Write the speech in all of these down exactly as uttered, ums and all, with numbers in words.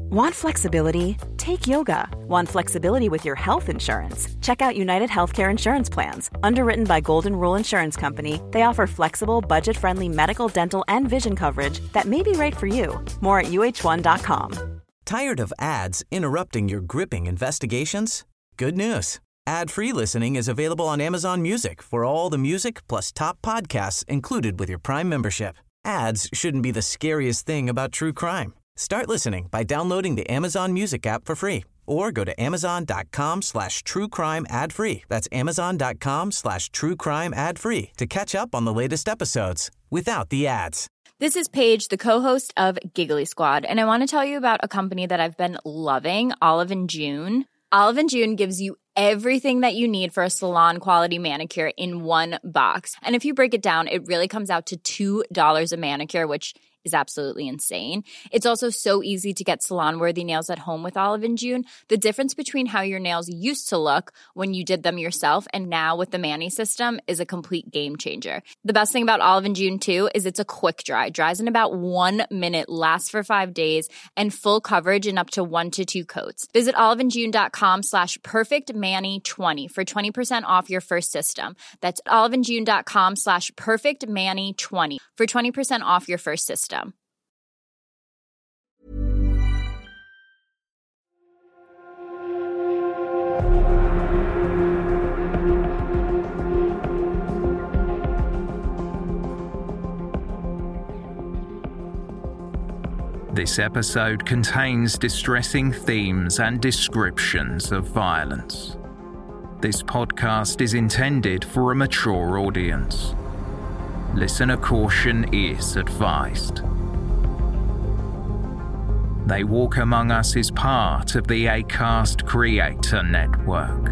Want flexibility? Take yoga. Want flexibility with your health insurance? Check out United Healthcare Insurance Plans. Underwritten by Golden Rule Insurance Company, they offer flexible, budget-friendly medical, dental, and vision coverage that may be right for you. More at U H one dot com. Tired of ads interrupting your gripping investigations? Good news. Ad-free listening is available on Amazon Music for all the music plus top podcasts included with your Prime membership. Ads shouldn't be the scariest thing about true crime. Start listening by downloading the Amazon Music app for free or go to amazon.com slash true crime ad free. That's amazon.com slash true crime ad free to catch up on the latest episodes without the ads. This is Paige, the co-host of Giggly Squad, and I want to tell you about a company that I've been loving, Olive and June. Olive and June gives you everything that you need for a salon-quality manicure in one box. And if you break it down, it really comes out to two dollars a manicure, which is absolutely insane. It's also so easy to get salon-worthy nails at home with Olive and June. The difference between how your nails used to look when you did them yourself and now with the Mani system is a complete game changer. The best thing about Olive and June, too, is it's a quick dry. Dries in about one minute, lasts for five days, and full coverage in up to one to two coats. Visit oliveandjune.com slash perfectmani20 for twenty percent off your first system. That's oliveandjune.com slash perfectmani20 for twenty percent off your first system. This episode contains distressing themes and descriptions of violence. This podcast is intended for a mature audience. Listener caution is advised. They Walk Among Us is part of the Acast Creator Network.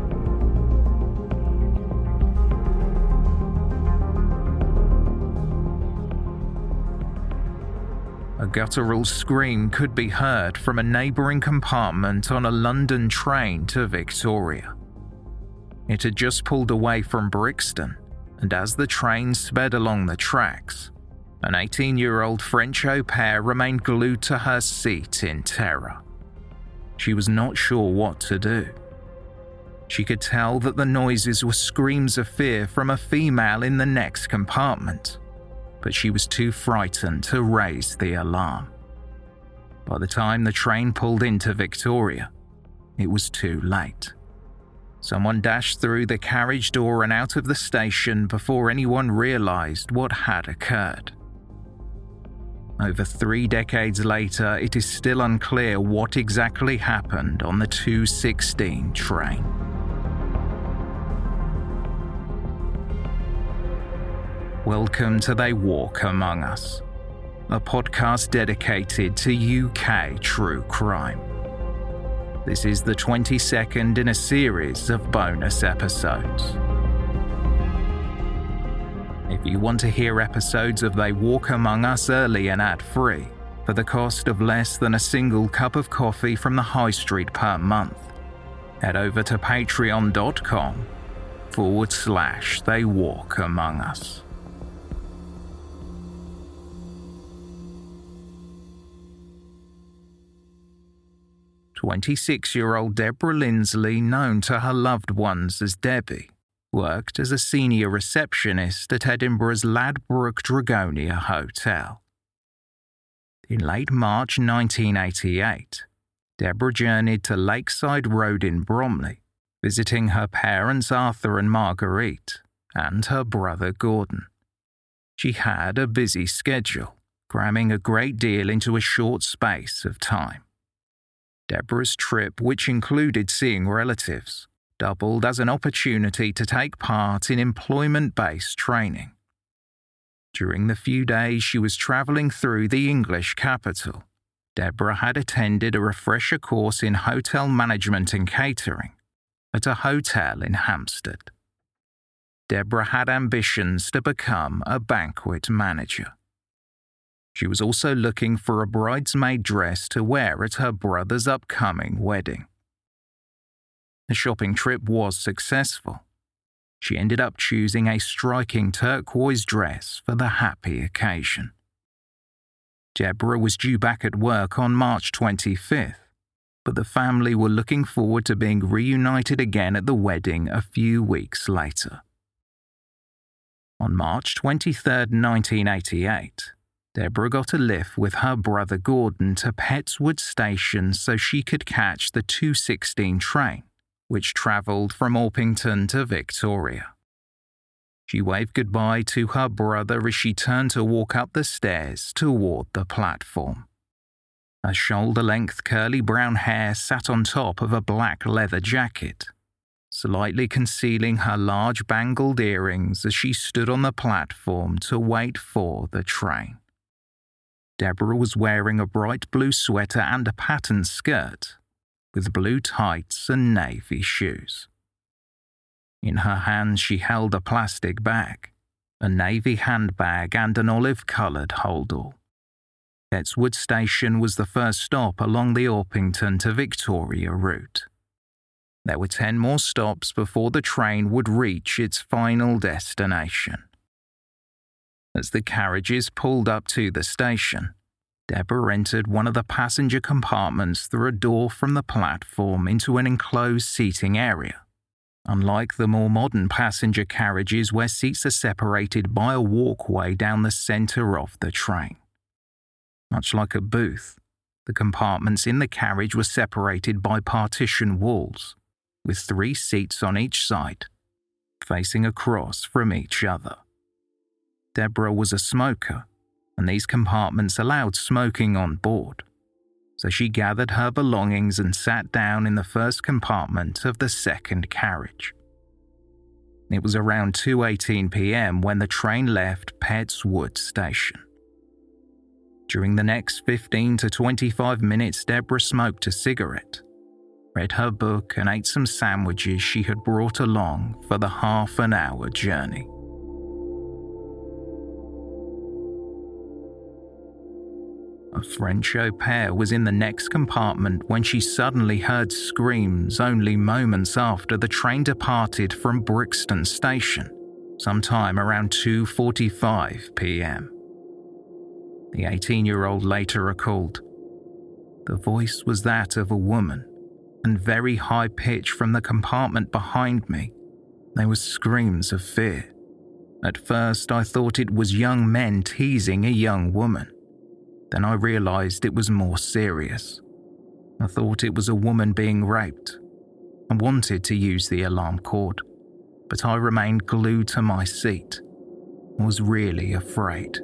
A guttural scream could be heard from a neighbouring compartment on a London train to Victoria. It had just pulled away from Brixton, and as the train sped along the tracks, an eighteen-year-old French au pair remained glued to her seat in terror. She was not sure what to do. She could tell that the noises were screams of fear from a female in the next compartment, but she was too frightened to raise the alarm. By the time the train pulled into Victoria, it was too late. Someone dashed through the carriage door and out of the station before anyone realised what had occurred. Over three decades later, it is still unclear what exactly happened on the two sixteen train. Welcome to They Walk Among Us, a podcast dedicated to U K true crime. This is the twenty-second in a series of bonus episodes. If you want to hear episodes of They Walk Among Us early and ad-free, for the cost of less than a single cup of coffee from the high street per month, head over to patreon.com forward slash They Walk Among Us. twenty-six-year-old Deborah Lindsley, known to her loved ones as Debbie, worked as a senior receptionist at Edinburgh's Ladbroke Dragonia Hotel. In late March nineteen eighty-eight, Deborah journeyed to Lakeside Road in Bromley, visiting her parents Arthur and Marguerite, and her brother Gordon. She had a busy schedule, cramming a great deal into a short space of time. Deborah's trip, which included seeing relatives, doubled as an opportunity to take part in employment-based training. During the few days she was travelling through the English capital, Deborah had attended a refresher course in hotel management and catering at a hotel in Hampstead. Deborah had ambitions to become a banquet manager. She was also looking for a bridesmaid dress to wear at her brother's upcoming wedding. The shopping trip was successful. She ended up choosing a striking turquoise dress for the happy occasion. Deborah was due back at work on March twenty-fifth, but the family were looking forward to being reunited again at the wedding a few weeks later. On March twenty-third, nineteen eighty-eight, Deborah got a lift with her brother Gordon to Pettswood Station so she could catch the two sixteen train, which travelled from Orpington to Victoria. She waved goodbye to her brother as she turned to walk up the stairs toward the platform. Her shoulder-length curly brown hair sat on top of a black leather jacket, slightly concealing her large bangled earrings as she stood on the platform to wait for the train. Deborah was wearing a bright blue sweater and a patterned skirt, with blue tights and navy shoes. In her hands she held a plastic bag, a navy handbag and an olive-coloured holdall. Pettswood Station was the first stop along the Orpington to Victoria route. There were ten more stops before the train would reach its final destination. As the carriages pulled up to the station, Deborah entered one of the passenger compartments through a door from the platform into an enclosed seating area. Unlike the more modern passenger carriages where seats are separated by a walkway down the centre of the train. Much like a booth, the compartments in the carriage were separated by partition walls, with three seats on each side, facing across from each other. Deborah was a smoker, and these compartments allowed smoking on board, so she gathered her belongings and sat down in the first compartment of the second carriage. It was around two eighteen p.m. when the train left Pettswood Station. During the next fifteen to twenty-five minutes, Deborah smoked a cigarette, read her book and ate some sandwiches she had brought along for the half an hour journey. A French au pair was in the next compartment when she suddenly heard screams only moments after the train departed from Brixton Station, sometime around two forty-five p.m. The eighteen-year-old later recalled, "The voice was that of a woman, and very high-pitched from the compartment behind me. There were screams of fear. At first I thought it was young men teasing a young woman. Then I realised it was more serious. I thought it was a woman being raped. I wanted to use the alarm cord, but I remained glued to my seat. I was really afraid."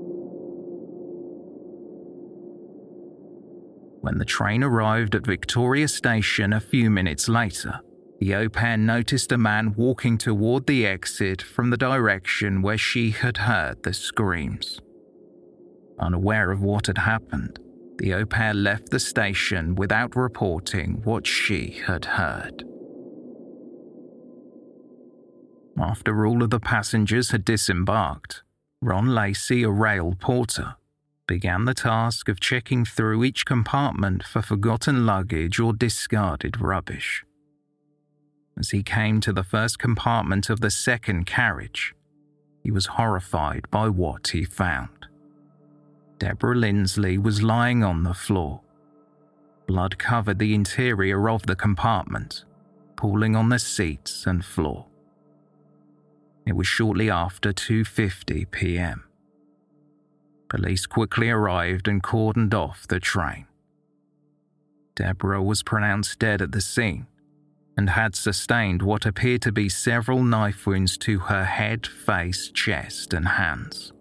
When the train arrived at Victoria Station a few minutes later, the au pair noticed a man walking toward the exit from the direction where she had heard the screams. Unaware of what had happened, the au pair left the station without reporting what she had heard. After all of the passengers had disembarked, Ron Lacey, a rail porter, began the task of checking through each compartment for forgotten luggage or discarded rubbish. As he came to the first compartment of the second carriage, he was horrified by what he found. Deborah Lindsley was lying on the floor. Blood covered the interior of the compartment, pooling on the seats and floor. It was shortly after two fifty p.m. Police quickly arrived and cordoned off the train. Deborah was pronounced dead at the scene and had sustained what appeared to be several knife wounds to her head, face, chest, and hands.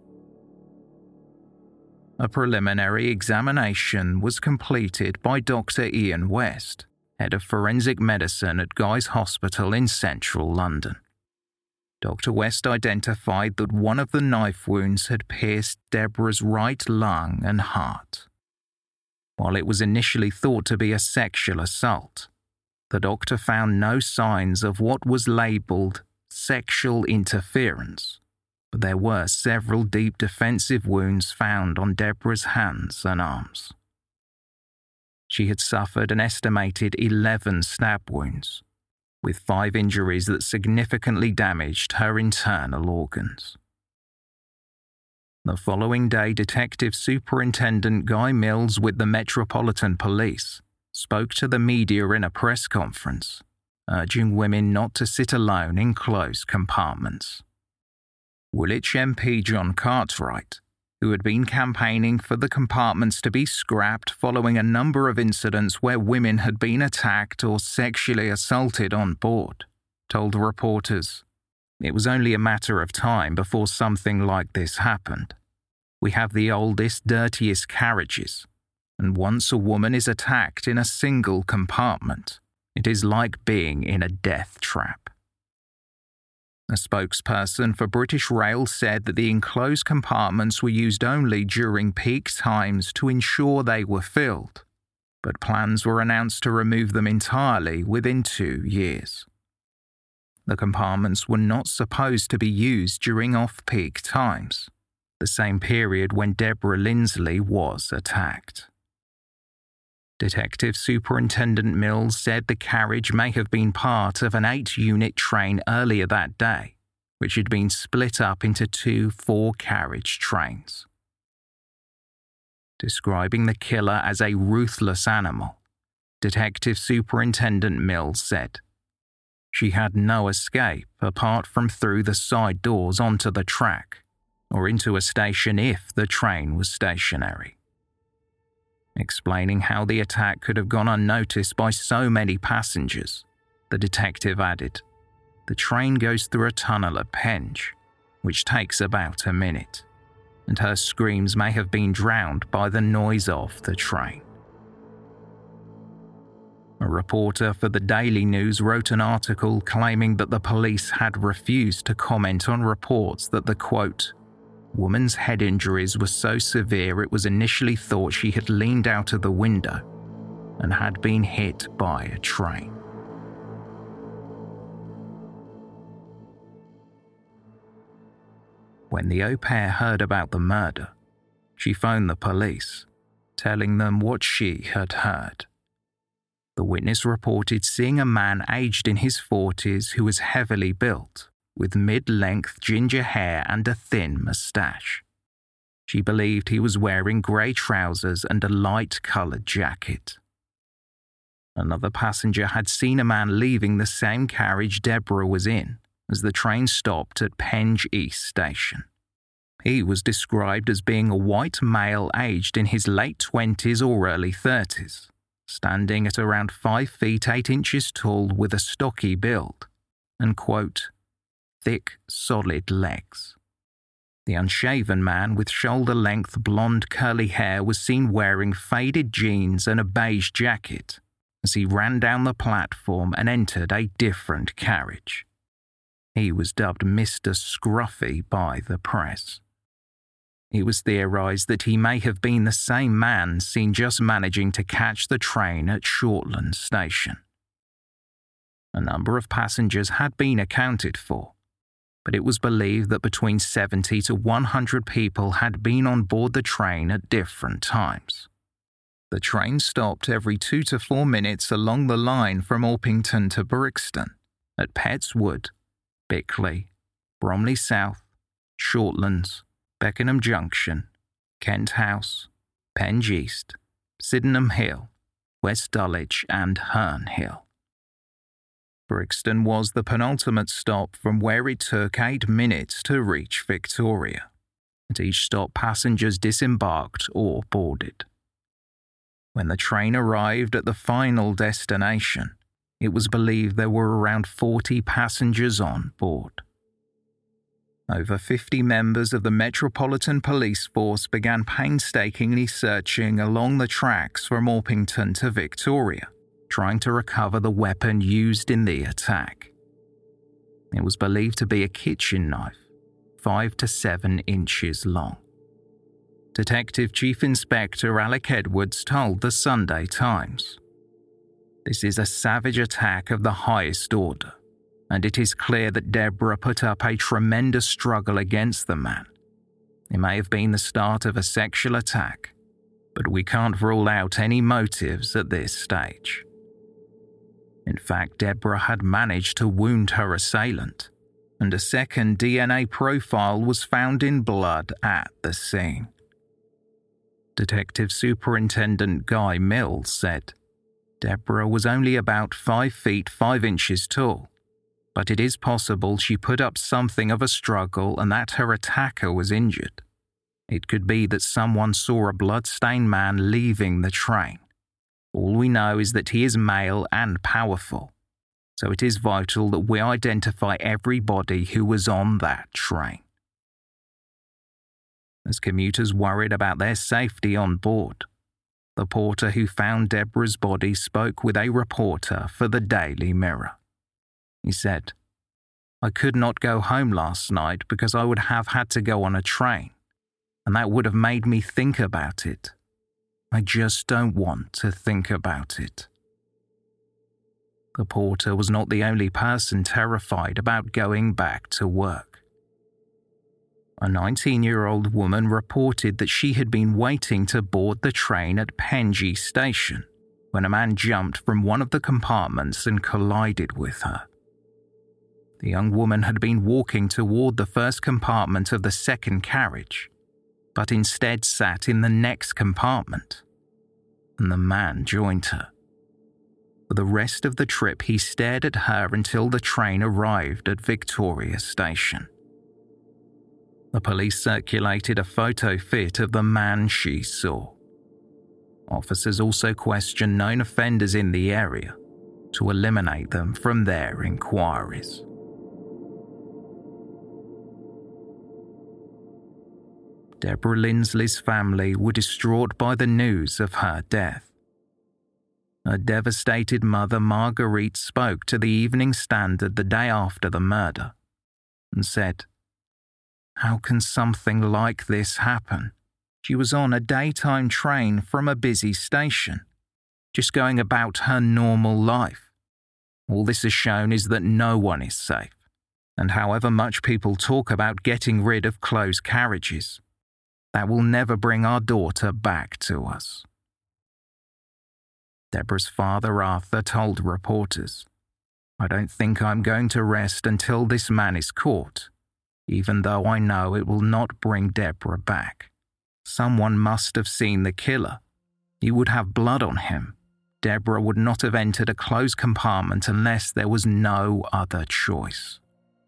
A preliminary examination was completed by Doctor Ian West, head of forensic medicine at Guy's Hospital in central London. Doctor West identified that one of the knife wounds had pierced Deborah's right lung and heart. While it was initially thought to be a sexual assault, the doctor found no signs of what was labelled sexual interference, but there were several deep defensive wounds found on Deborah's hands and arms. She had suffered an estimated eleven stab wounds, with five injuries that significantly damaged her internal organs. The following day, Detective Superintendent Guy Mills with the Metropolitan Police spoke to the media in a press conference, urging women not to sit alone in closed compartments. Woolwich M P John Cartwright, who had been campaigning for the compartments to be scrapped following a number of incidents where women had been attacked or sexually assaulted on board, told reporters, "It was only a matter of time before something like this happened. We have the oldest, dirtiest carriages, and once a woman is attacked in a single compartment, it is like being in a death trap." A spokesperson for British Rail said that the enclosed compartments were used only during peak times to ensure they were filled, but plans were announced to remove them entirely within two years. The compartments were not supposed to be used during off-peak times, the same period when Deborah Lindsley was attacked. Detective Superintendent Mills said the carriage may have been part of an eight-unit train earlier that day, which had been split up into two four-carriage trains. Describing the killer as a ruthless animal, Detective Superintendent Mills said, "She had no escape apart from through the side doors onto the track, or into a station if the train was stationary." Explaining how the attack could have gone unnoticed by so many passengers, the detective added, "The train goes through a tunnel at Penge, which takes about a minute, and her screams may have been drowned by the noise of the train." A reporter for the Daily News wrote an article claiming that the police had refused to comment on reports that the, quote, "woman's head injuries were so severe it was initially thought she had leaned out of the window and had been hit by a train." When the au pair heard about the murder, she phoned the police, telling them what she had heard. The witness reported seeing a man aged in his forties who was heavily built, with mid-length ginger hair and a thin moustache. She believed he was wearing grey trousers and a light-coloured jacket. Another passenger had seen a man leaving the same carriage Deborah was in as the train stopped at Penge East Station. He was described as being a white male aged in his late twenties or early thirties, standing at around five feet eight inches tall with a stocky build, and, quote, "thick, solid legs." The unshaven man with shoulder-length blonde curly hair was seen wearing faded jeans and a beige jacket as he ran down the platform and entered a different carriage. He was dubbed Mister Scruffy by the press. It was theorised that he may have been the same man seen just managing to catch the train at Shortland Station. A number of passengers had been accounted for, but it was believed that between seventy to one hundred people had been on board the train at different times. The train stopped every two to four minutes along the line from Orpington to Brixton, at Petts Wood, Bickley, Bromley South, Shortlands, Beckenham Junction, Kent House, Penge East, Sydenham Hill, West Dulwich and Herne Hill. Brixton was the penultimate stop from where it took eight minutes to reach Victoria. At each stop, passengers disembarked or boarded. When the train arrived at the final destination, it was believed there were around forty passengers on board. Over fifty members of the Metropolitan Police Force began painstakingly searching along the tracks from Orpington to Victoria, trying to recover the weapon used in the attack. It was believed to be a kitchen knife, five to seven inches long. Detective Chief Inspector Alec Edwards told the Sunday Times, "This is a savage attack of the highest order, and it is clear that Deborah put up a tremendous struggle against the man. It may have been the start of a sexual attack, but we can't rule out any motives at this stage." In fact, Deborah had managed to wound her assailant, and a second D N A profile was found in blood at the scene. Detective Superintendent Guy Mills said, Deborah was only about five feet five inches tall, but it is possible she put up something of a struggle and that her attacker was injured. It could be that someone saw a blood-stained man leaving the train. All we know is that he is male and powerful, so it is vital that we identify everybody who was on that train. As commuters worried about their safety on board, the porter who found Deborah's body spoke with a reporter for the Daily Mirror. He said, I could not go home last night because I would have had to go on a train, and that would have made me think about it. I just don't want to think about it. The porter was not the only person terrified about going back to work. A nineteen-year-old woman reported that she had been waiting to board the train at Penji Station when a man jumped from one of the compartments and collided with her. The young woman had been walking toward the first compartment of the second carriage, but instead sat in the next compartment, and the man joined her. For the rest of the trip, he stared at her until the train arrived at Victoria Station. The police circulated a photo fit of the man she saw. Officers also questioned known offenders in the area to eliminate them from their inquiries. Deborah Lindsley's family were distraught by the news of her death. Her devastated mother, Marguerite, spoke to the Evening Standard the day after the murder and said, How can something like this happen? She was on a daytime train from a busy station, just going about her normal life. All this has shown is that no one is safe, and however much people talk about getting rid of closed carriages, that will never bring our daughter back to us. Deborah's father, Arthur, told reporters, I don't think I'm going to rest until this man is caught, even though I know it will not bring Deborah back. Someone must have seen the killer. He would have blood on him. Deborah would not have entered a closed compartment unless there was no other choice.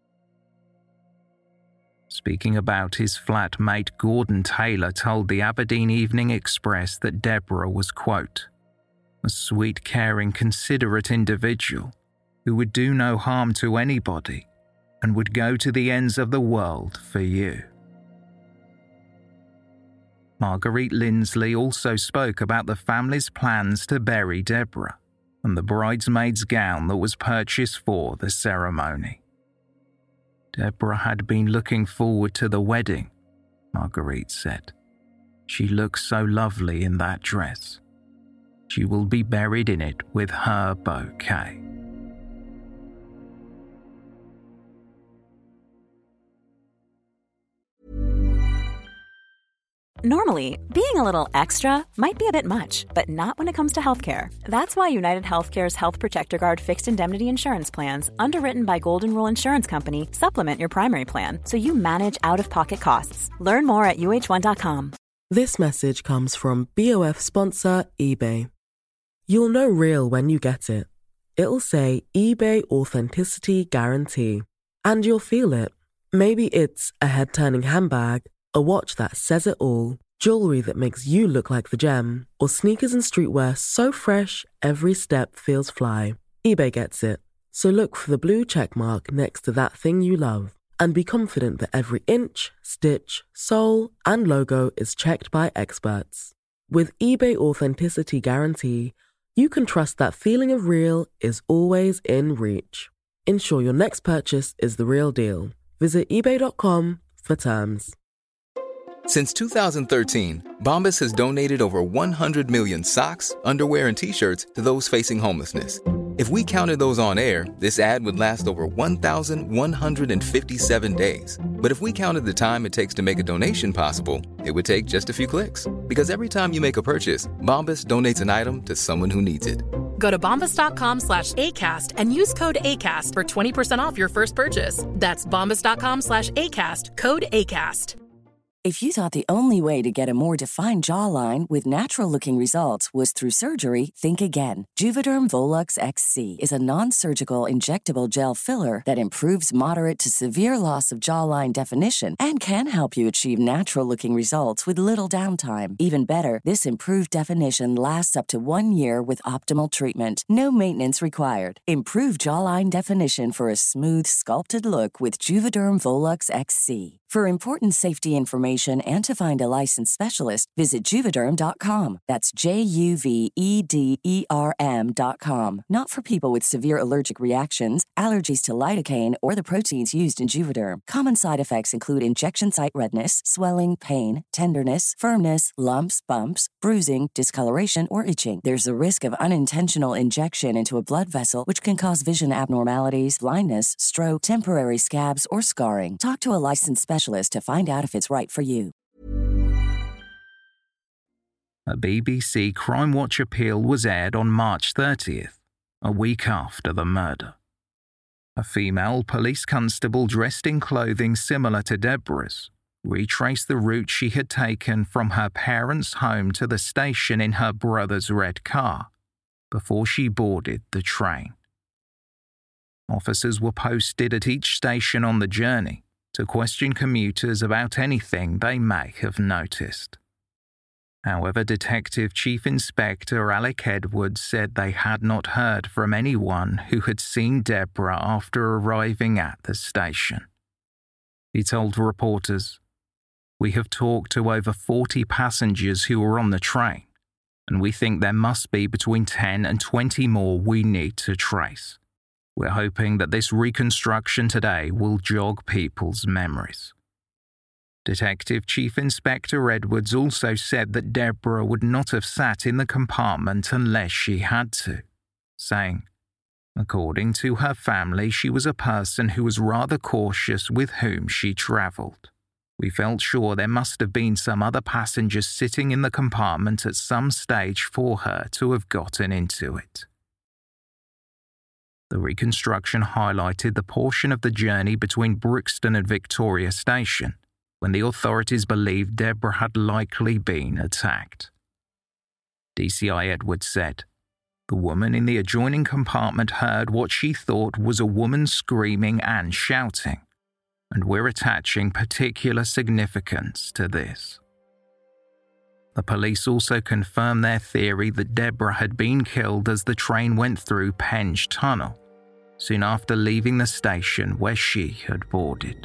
Speaking about his flatmate, Gordon Taylor told the Aberdeen Evening Express that Deborah was, quote, a sweet, caring, considerate individual who would do no harm to anybody and would go to the ends of the world for you. Marguerite Lindsley also spoke about the family's plans to bury Deborah and the bridesmaid's gown that was purchased for the ceremony. Deborah had been looking forward to the wedding, Marguerite said. She looks so lovely in that dress. She will be buried in it with her bouquet. Normally, being a little extra might be a bit much, but not when it comes to healthcare. That's why United Healthcare's Health Protector Guard fixed indemnity insurance plans, underwritten by Golden Rule Insurance Company, supplement your primary plan so you manage out-of-pocket costs. Learn more at U H one dot com. This message comes from B O F sponsor eBay. You'll know real when you get it. It'll say eBay Authenticity Guarantee. And you'll feel it. Maybe it's a head-turning handbag, a watch that says it all, jewelry that makes you look like the gem, or sneakers and streetwear so fresh every step feels fly. eBay gets it. So look for the blue check mark next to that thing you love and be confident that every inch, stitch, sole, and logo is checked by experts. With eBay Authenticity Guarantee, you can trust that feeling of real is always in reach. Ensure your next purchase is the real deal. Visit ebay dot com for terms. Since two thousand thirteen, Bombas has donated over one hundred million socks, underwear, and T-shirts to those facing homelessness. If we counted those on air, this ad would last over one thousand one hundred fifty-seven days. But if we counted the time it takes to make a donation possible, it would take just a few clicks. Because every time you make a purchase, Bombas donates an item to someone who needs it. Go to bombas.com slash ACAST and use code ACAST for twenty percent off your first purchase. That's bombas.com slash ACAST, code ACAST. If you thought the only way to get a more defined jawline with natural-looking results was through surgery, think again. Juvederm Volux X C is a non-surgical injectable gel filler that improves moderate to severe loss of jawline definition and can help you achieve natural-looking results with little downtime. Even better, this improved definition lasts up to one year with optimal treatment. No maintenance required. Improve jawline definition for a smooth, sculpted look with Juvederm Volux X C. For important safety information and to find a licensed specialist, visit Juvederm dot com. That's J U V E D E R M dot com. Not for people with severe allergic reactions, allergies to lidocaine, or the proteins used in Juvederm. Common side effects include injection site redness, swelling, pain, tenderness, firmness, lumps, bumps, bruising, discoloration, or itching. There's a risk of unintentional injection into a blood vessel, which can cause vision abnormalities, blindness, stroke, temporary scabs, or scarring. Talk to a licensed specialist to find out if it's right for you. A B B C Crime Watch appeal was aired on March thirtieth, a week after the murder. A female police constable dressed in clothing similar to Deborah's retraced the route she had taken from her parents' home to the station in her brother's red car before she boarded the train. Officers were posted at each station on the journey to question commuters about anything they may have noticed. However, Detective Chief Inspector Alec Edwards said they had not heard from anyone who had seen Deborah after arriving at the station. He told reporters, "We have talked to over forty passengers who were on the train, and we think there must be between ten and twenty more we need to trace. We're hoping that this reconstruction today will jog people's memories." Detective Chief Inspector Edwards also said that Deborah would not have sat in the compartment unless she had to, saying, according to her family, she was a person who was rather cautious with whom she travelled. "We felt sure there must have been some other passengers sitting in the compartment at some stage for her to have gotten into it." The reconstruction highlighted the portion of the journey between Brixton and Victoria Station, when the authorities believed Deborah had likely been attacked. D C I Edwards said, "The woman in the adjoining compartment heard what she thought was a woman screaming and shouting, and we're attaching particular significance to this." The police also confirmed their theory that Deborah had been killed as the train went through Penge Tunnel, soon after leaving the station where she had boarded.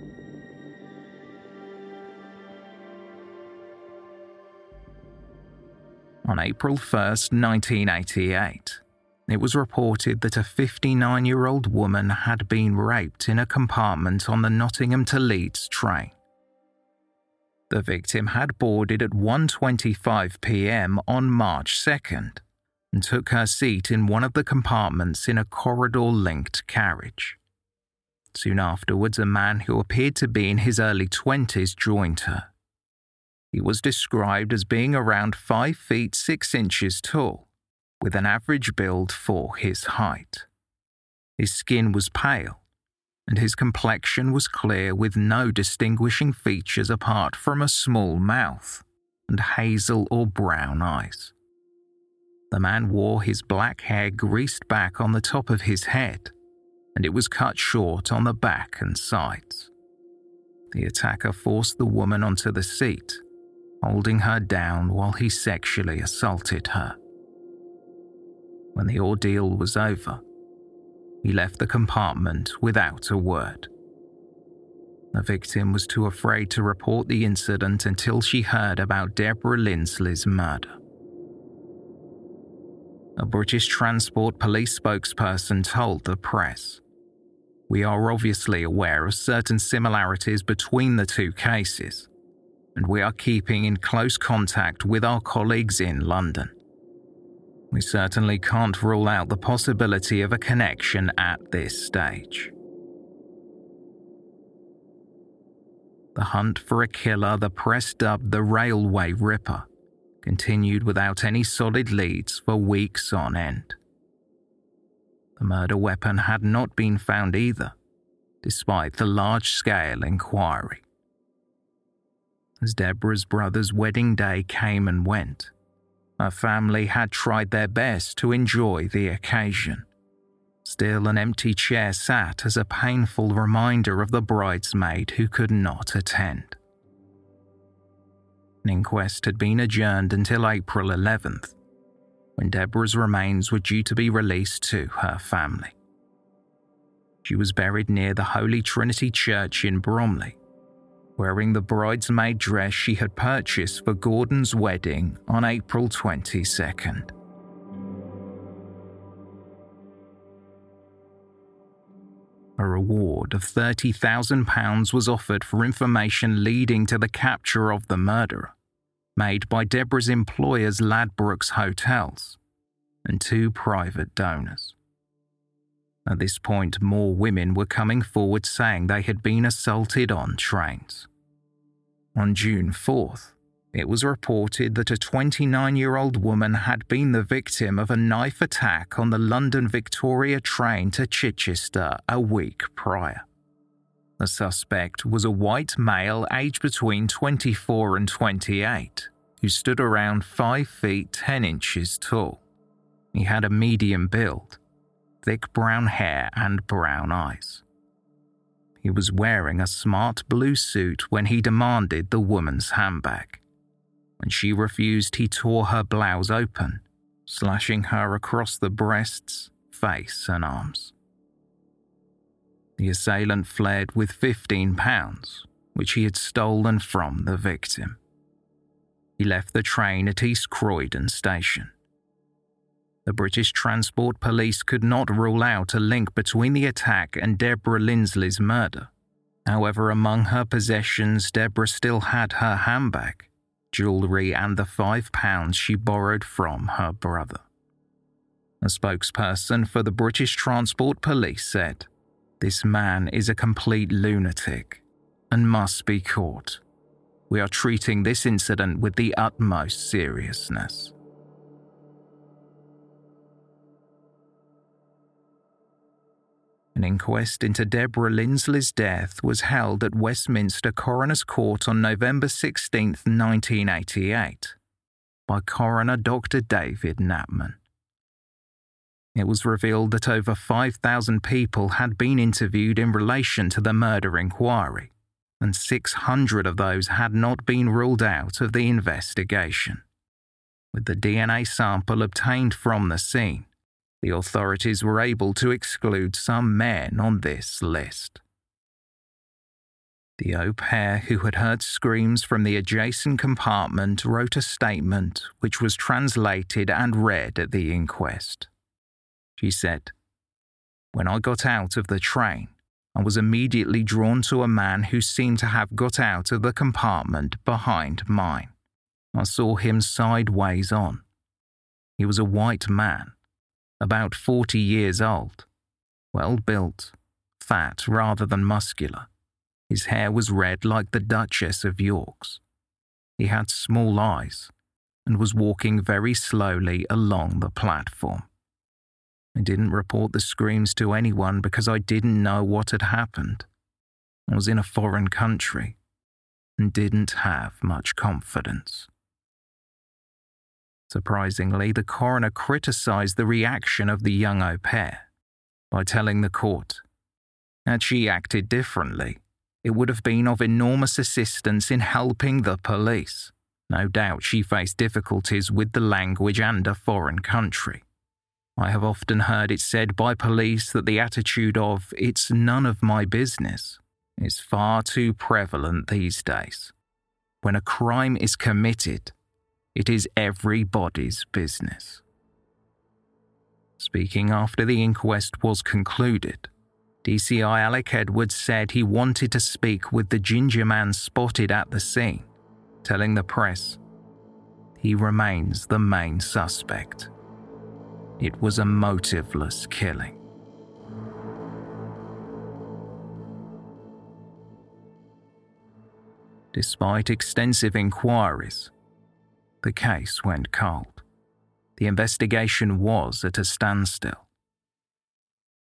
On April first, nineteen eighty-eight, it was reported that a fifty-nine-year-old woman had been raped in a compartment on the Nottingham to Leeds train. The victim had boarded at one twenty-five p m on March second and took her seat in one of the compartments in a corridor-linked carriage. Soon afterwards, a man who appeared to be in his early twenties joined her. He was described as being around five feet six inches tall, with an average build for his height. His skin was pale, and his complexion was clear with no distinguishing features apart from a small mouth and hazel or brown eyes. The man wore his black hair greased back on the top of his head, and it was cut short on the back and sides. The attacker forced the woman onto the seat, holding her down while he sexually assaulted her. When the ordeal was over, he left the compartment without a word. The victim was too afraid to report the incident until she heard about Deborah Lindsley's murder. A British Transport Police spokesperson told the press, "We are obviously aware of certain similarities between the two cases, and we are keeping in close contact with our colleagues in London. We certainly can't rule out the possibility of a connection at this stage." The hunt for a killer the press dubbed the Railway Ripper continued without any solid leads for weeks on end. The murder weapon had not been found either, despite the large-scale inquiry. As Deborah's brother's wedding day came and went, her family had tried their best to enjoy the occasion. Still, an empty chair sat as a painful reminder of the bridesmaid who could not attend. An inquest had been adjourned until April eleventh, when Deborah's remains were due to be released to her family. She was buried near the Holy Trinity Church in Bromley, wearing the bridesmaid dress she had purchased for Gordon's wedding on April twenty-second. A reward of thirty thousand pounds was offered for information leading to the capture of the murderer, made by Deborah's employers Ladbrokes Hotels and two private donors. At this point, more women were coming forward saying they had been assaulted on trains. On June fourth, it was reported that a twenty-nine-year-old woman had been the victim of a knife attack on the London Victoria train to Chichester a week prior. The suspect was a white male aged between twenty-four and twenty-eight, who stood around five feet ten inches tall. He had a medium build, thick brown hair and brown eyes. He was wearing a smart blue suit when he demanded the woman's handbag. When she refused, he tore her blouse open, slashing her across the breasts, face and arms. The assailant fled with fifteen pounds, which he had stolen from the victim. He left the train at East Croydon Station. The British Transport Police could not rule out a link between the attack and Deborah Lindsley's murder. However, among her possessions, Deborah still had her handbag, jewellery and the five pounds she borrowed from her brother. A spokesperson for the British Transport Police said, "This man is a complete lunatic and must be caught. We are treating this incident with the utmost seriousness." An inquest into Deborah Lindsley's death was held at Westminster Coroner's Court on November sixteenth, nineteen eighty-eight, by Coroner Doctor David Knapman. It was revealed that over five thousand people had been interviewed in relation to the murder inquiry, and six hundred of those had not been ruled out of the investigation. With the D N A sample obtained from the scene, the authorities were able to exclude some men on this list. The au pair who had heard screams from the adjacent compartment wrote a statement which was translated and read at the inquest. She said, "When I got out of the train, I was immediately drawn to a man who seemed to have got out of the compartment behind mine. I saw him sideways on. He was a white man, about forty years old, well-built, fat rather than muscular. His hair was red like the Duchess of York's. He had small eyes and was walking very slowly along the platform. I didn't report the screams to anyone because I didn't know what had happened. I was in a foreign country and didn't have much confidence." Surprisingly, the coroner criticised the reaction of the young au pair by telling the court, had she acted differently, it would have been of enormous assistance in helping the police. No doubt she faced difficulties with the language and a foreign country. I have often heard it said by police that the attitude of "it's none of my business" is far too prevalent these days. When a crime is committed, it is everybody's business. Speaking after the inquest was concluded, D C I Alec Edwards said he wanted to speak with the ginger man spotted at the scene, telling the press, "He remains the main suspect. It was a motiveless killing." Despite extensive inquiries, the case went cold. The investigation was at a standstill.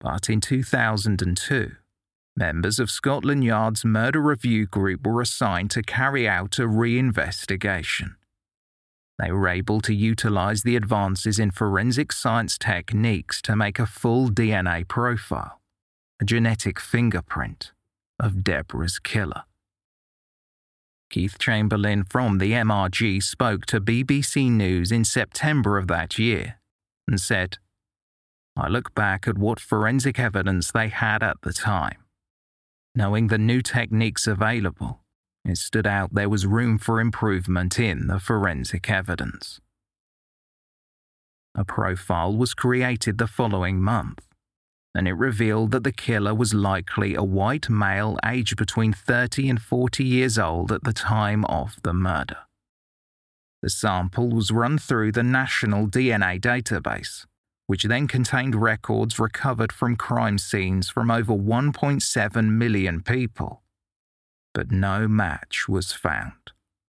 But in two thousand two, members of Scotland Yard's Murder Review Group were assigned to carry out a re-investigation. They were able to utilise the advances in forensic science techniques to make a full D N A profile, a genetic fingerprint, of Deborah's killer. Keith Chamberlain from the M R G spoke to B B C News in September of that year and said, "I look back at what forensic evidence they had at the time. Knowing the new techniques available, it stood out there was room for improvement in the forensic evidence." A profile was created the following month, and it revealed that the killer was likely a white male aged between thirty and forty years old at the time of the murder. The sample was run through the National D N A database, which then contained records recovered from crime scenes from over one point seven million people, but no match was found.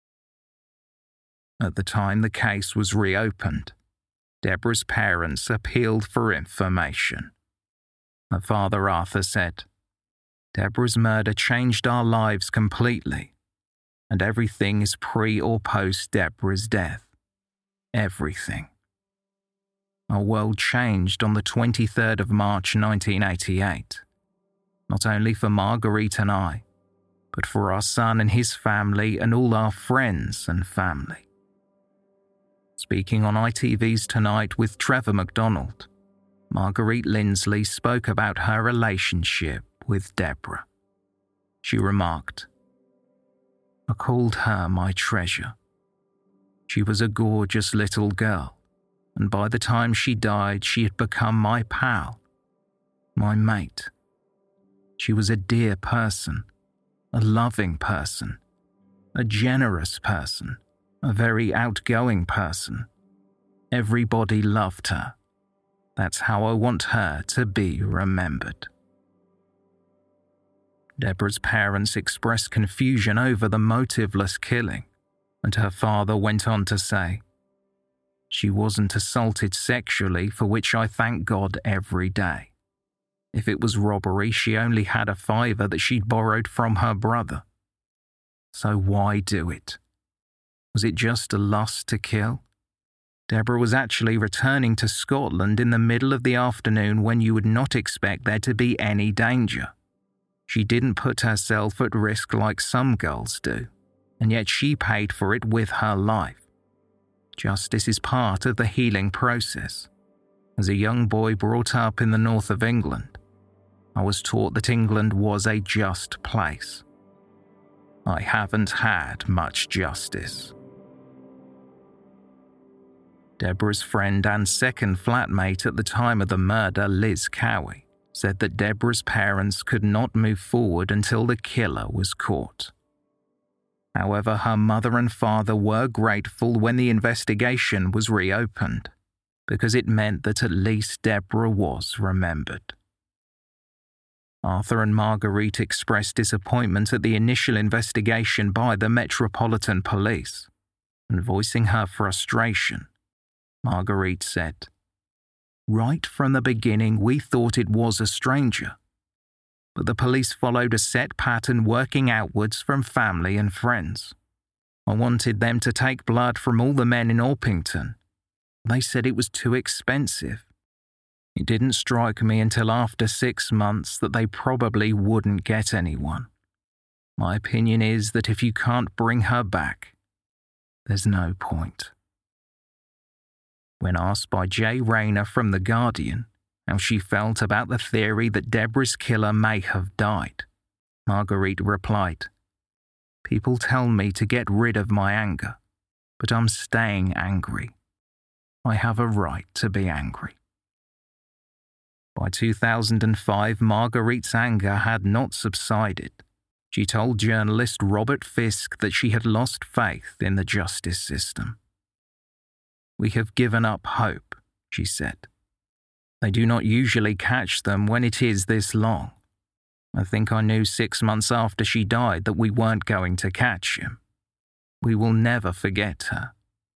At the time the case was reopened, Deborah's parents appealed for information. Her father Arthur said, "Deborah's murder changed our lives completely, and everything is pre or post Deborah's death. Everything. Our world changed on the twenty-third of March nineteen eighty-eight, not only for Marguerite and I, but for our son and his family and all our friends and family." Speaking on I T V's Tonight with Trevor McDonald, Marguerite Lindsley spoke about her relationship with Deborah. She remarked, "I called her my treasure. She was a gorgeous little girl, and by the time she died, she had become my pal, my mate. She was a dear person, a loving person, a generous person, a very outgoing person. Everybody loved her. That's how I want her to be remembered." Deborah's parents expressed confusion over the motiveless killing, and her father went on to say, "She wasn't assaulted sexually, for which I thank God every day. If it was robbery, she only had a fiver that she'd borrowed from her brother. So why do it? Was it just a lust to kill? Deborah was actually returning to Scotland in the middle of the afternoon when you would not expect there to be any danger. She didn't put herself at risk like some girls do, and yet she paid for it with her life. Justice is part of the healing process. As a young boy brought up in the north of England, I was taught that England was a just place. I haven't had much justice." Deborah's friend and second flatmate at the time of the murder, Liz Cowie, said that Deborah's parents could not move forward until the killer was caught. However, her mother and father were grateful when the investigation was reopened, because it meant that at least Deborah was remembered. Arthur and Marguerite expressed disappointment at the initial investigation by the Metropolitan Police, and voicing her frustration, Marguerite said, "Right from the beginning we thought it was a stranger, but the police followed a set pattern working outwards from family and friends. I wanted them to take blood from all the men in Orpington. They said it was too expensive. It didn't strike me until after six months that they probably wouldn't get anyone. My opinion is that if you can't bring her back, there's no point." When asked by Jay Rayner from The Guardian how she felt about the theory that Deborah's killer may have died, Marguerite replied, "People tell me to get rid of my anger, but I'm staying angry. I have a right to be angry." By two thousand five, Marguerite's anger had not subsided. She told journalist Robert Fisk that she had lost faith in the justice system. "We have given up hope," she said. "They do not usually catch them when it is this long. I think I knew six months after she died that we weren't going to catch him. We will never forget her.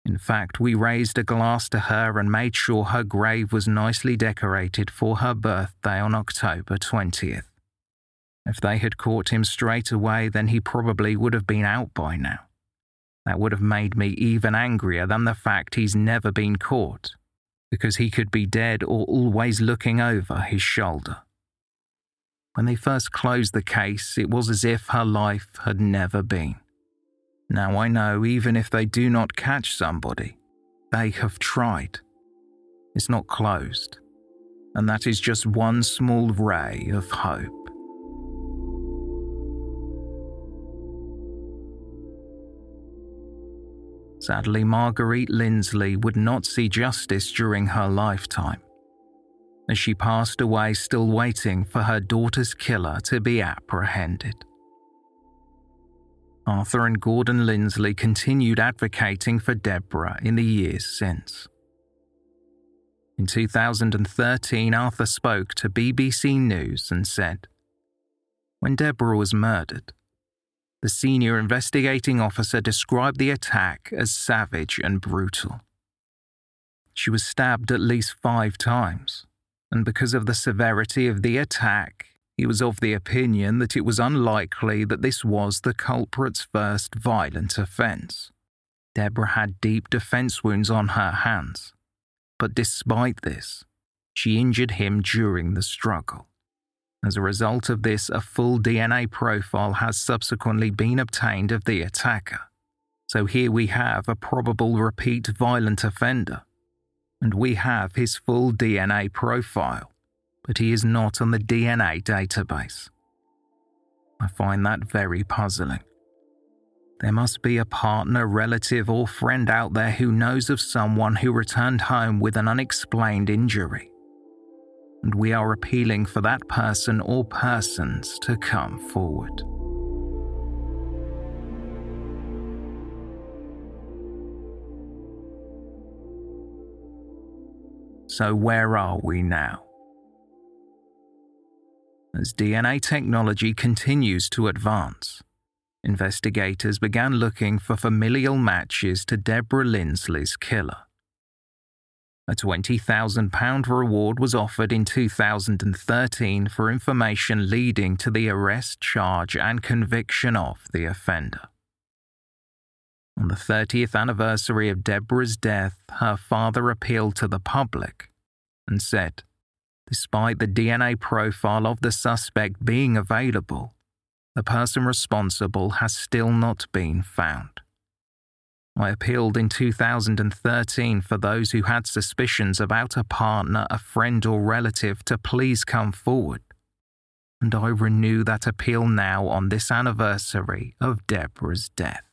In fact, we raised a glass to her and made sure her grave was nicely decorated for her birthday on October twentieth. If they had caught him straight away, then he probably would have been out by now. That would have made me even angrier than the fact he's never been caught, because he could be dead or always looking over his shoulder. When they first closed the case, it was as if her life had never been. Now I know even if they do not catch somebody, they have tried. It's not closed, and that is just one small ray of hope. Sadly, Marguerite Lindsley would not see justice during her lifetime, as she passed away still waiting for her daughter's killer to be apprehended. Arthur and Gordon Lindsley continued advocating for Deborah in the years since. In two thousand thirteen, Arthur spoke to B B C News and said, "When Deborah was murdered, the senior investigating officer described the attack as savage and brutal. She was stabbed at least five times, and because of the severity of the attack, he was of the opinion that it was unlikely that this was the culprit's first violent offence. Deborah had deep defence wounds on her hands, but despite this, she injured him during the struggle. As a result of this, a full D N A profile has subsequently been obtained of the attacker. So here we have a probable repeat violent offender, and we have his full D N A profile, but he is not on the D N A database. I find that very puzzling. There must be a partner, relative, or friend out there who knows of someone who returned home with an unexplained injury. And we are appealing for that person or persons to come forward." So where are we now? As D N A technology continues to advance, investigators began looking for familial matches to Deborah Lindsley's killer. A twenty thousand pounds reward was offered in two thousand thirteen for information leading to the arrest, charge, and conviction of the offender. On the thirtieth anniversary of Deborah's death, her father appealed to the public and said, despite the D N A profile of the suspect being available, the person responsible has still not been found. I appealed in two thousand thirteen for those who had suspicions about a partner, a friend, or relative to please come forward, and I renew that appeal now on this anniversary of Deborah's death.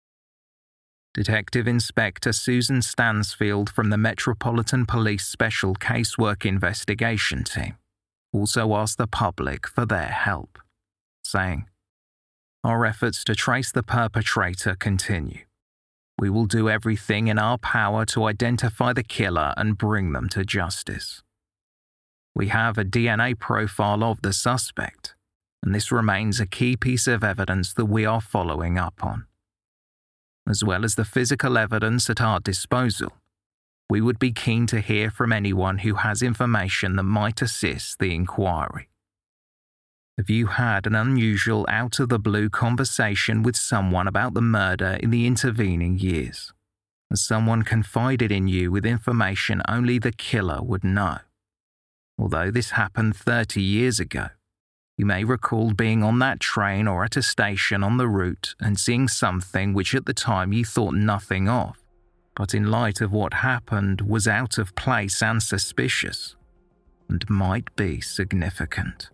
Detective Inspector Susan Stansfield from the Metropolitan Police Special Casework Investigation Team also asked the public for their help, saying, "Our efforts to trace the perpetrator continue. We will do everything in our power to identify the killer and bring them to justice. We have a D N A profile of the suspect, and this remains a key piece of evidence that we are following up on. As well as the physical evidence at our disposal, we would be keen to hear from anyone who has information that might assist the inquiry. Have you had an unusual, out-of-the-blue conversation with someone about the murder in the intervening years? Has someone confided in you with information only the killer would know? Although this happened thirty years ago, you may recall being on that train or at a station on the route and seeing something which at the time you thought nothing of, but in light of what happened was out of place and suspicious, and might be significant.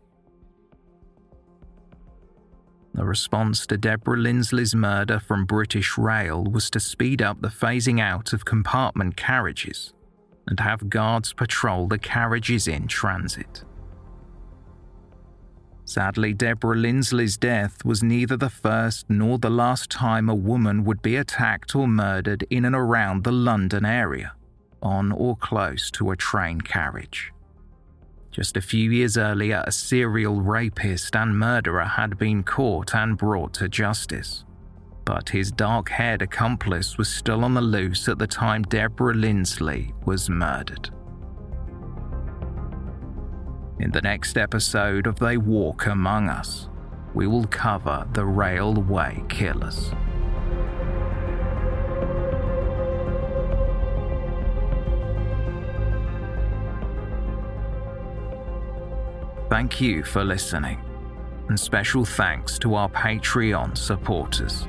The response to Deborah Lindsley's murder from British Rail was to speed up the phasing out of compartment carriages and have guards patrol the carriages in transit. Sadly, Deborah Lindsley's death was neither the first nor the last time a woman would be attacked or murdered in and around the London area, on or close to a train carriage. Just a few years earlier, a serial rapist and murderer had been caught and brought to justice. but his dark-haired accomplice was still on the loose at the time Deborah Lindsley was murdered. In the next episode of They Walk Among Us, we will cover the Railway Killers. Thank you for listening, and special thanks to our Patreon supporters.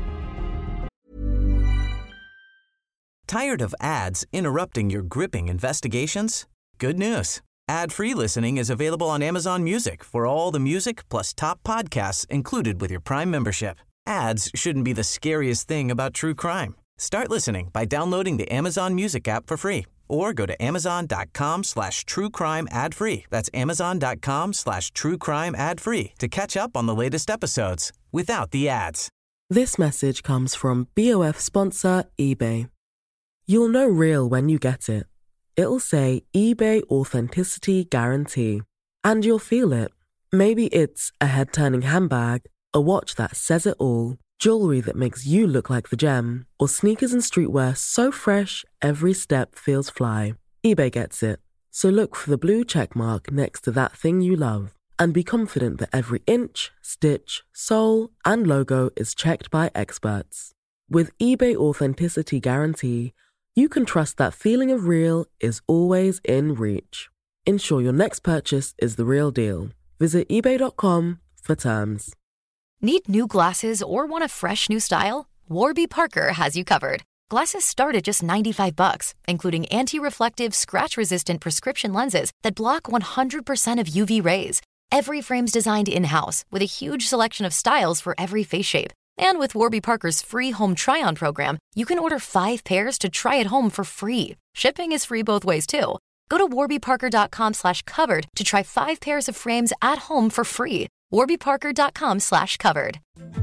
Tired of ads interrupting your gripping investigations? Good news. Ad-free listening is available on Amazon Music for all the music plus top podcasts included with your Prime membership. Ads shouldn't be the scariest thing about true crime. Start listening by downloading the Amazon Music app for free or go to amazon.com slash true crime ad free. That's amazon.com slash true crime ad free to catch up on the latest episodes without the ads. This message comes from B O F sponsor eBay. You'll know real when you get it. It'll say eBay Authenticity Guarantee. And you'll feel it. Maybe it's a head-turning handbag, a watch that says it all, jewelry that makes you look like the gem, or sneakers and streetwear so fresh every step feels fly. eBay gets it. So look for the blue check mark next to that thing you love and be confident that every inch, stitch, sole, and logo is checked by experts. With eBay Authenticity Guarantee, you can trust that feeling of real is always in reach. Ensure your next purchase is the real deal. Visit ebay dot com for terms. Need new glasses or want a fresh new style? Warby Parker has you covered. Glasses start at just ninety-five bucks, including anti-reflective, scratch-resistant prescription lenses that block one hundred percent of U V rays. Every frame's designed in-house with a huge selection of styles for every face shape. And with Warby Parker's free home try-on program, you can order five pairs to try at home for free. Shipping is free both ways, too. Go to warbyparker.com slash covered to try five pairs of frames at home for free. warbyparker.com slash covered.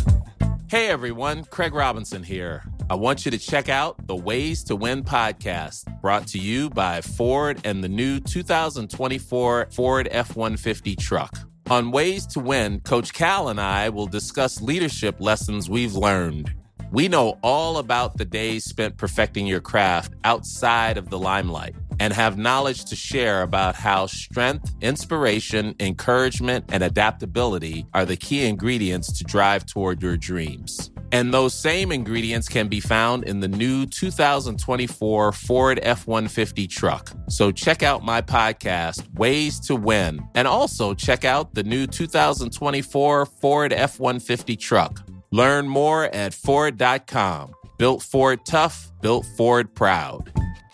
Hey, everyone. Craig Robinson here. I want you to check out the Ways to Win podcast, brought to you by Ford and the new two thousand twenty-four Ford F one fifty truck. On Ways to Win, Coach Cal and I will discuss leadership lessons we've learned. We know all about the days spent perfecting your craft outside of the limelight and have knowledge to share about how strength, inspiration, encouragement, and adaptability are the key ingredients to drive toward your dreams. And those same ingredients can be found in the new two thousand twenty-four Ford F one fifty truck. So check out my podcast, Ways to Win, and also check out the new two thousand twenty-four Ford F one fifty truck. Learn more at Ford dot com. Built Ford tough, built Ford proud.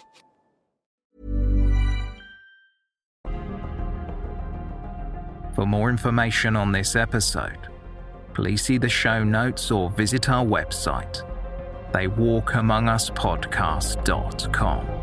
For more information on this episode, please see the show notes or visit our website, they walk among us podcast dot com.